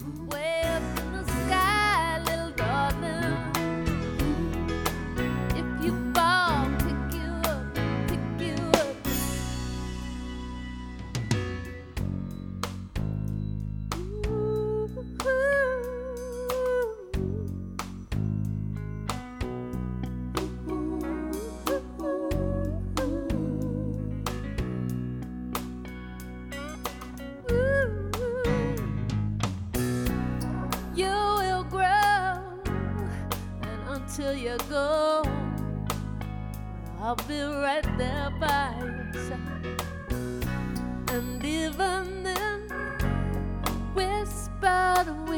way up in the sky, little darling. If you fall, pick you up, pick you up. You will grow, and until you go, I'll be right there by your side. And even then, whisper the